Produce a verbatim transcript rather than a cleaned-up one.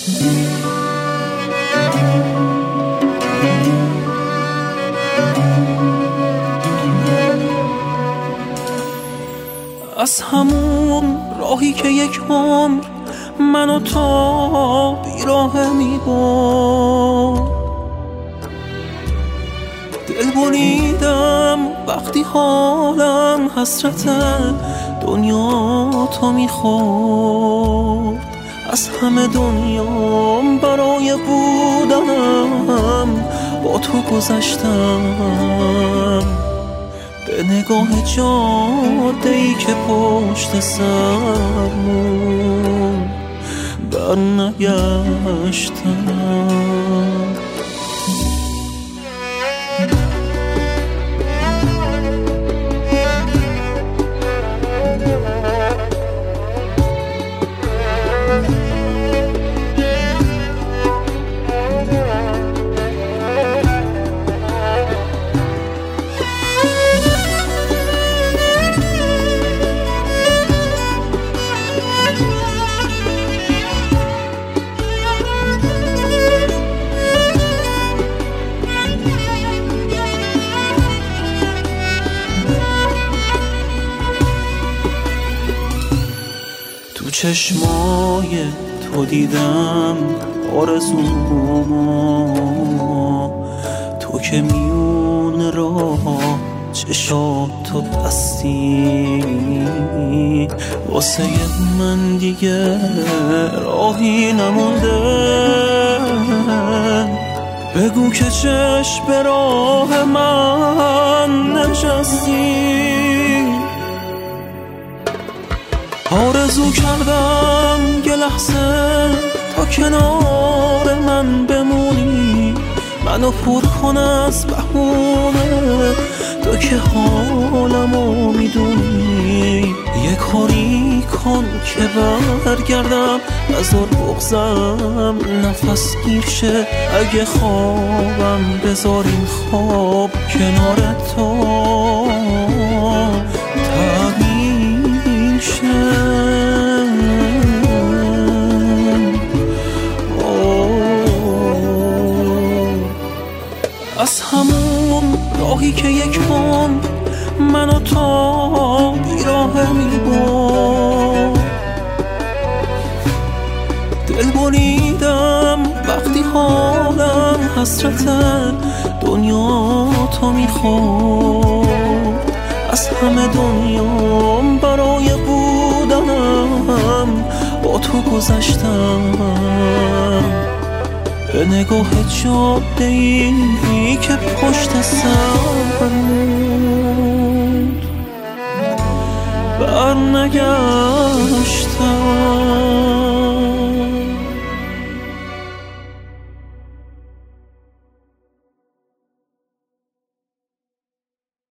از همون راهی که یک عمر منو تا بیراه میبرد، دل بریدم وقتی حالم حسرت دنیا تو میخورد. از همه دنیام برای بودنم با تو گذشتم، به نگاه جاده‌ای که پشت سرمون برنگشتم. چشمای تو دیدم آرزوما، تو که میون راه چشاتو بستی، واسه من دیگه راهی نمونده. بگو که چشم به راه من نشستی، آرزو کردم یه لحظه تا کنار من بمونی، منو پر کن از بهونه، تو که حالمو میدونی. یه کاری کن که برگردم، نذار بغضم نفس گیر شه. اگه خوابم بذار این خواب کنار تو تعبیر شه. از همون راهی که یک عمر منو تا بیراه میبرد، دل بریدم وقتی حالم حسرت دنیا تو میخورد. از همه دنیام برای بودنم با تو گذشتم، به نگاه جاده‌ای که پشت سر بود برنگشتم.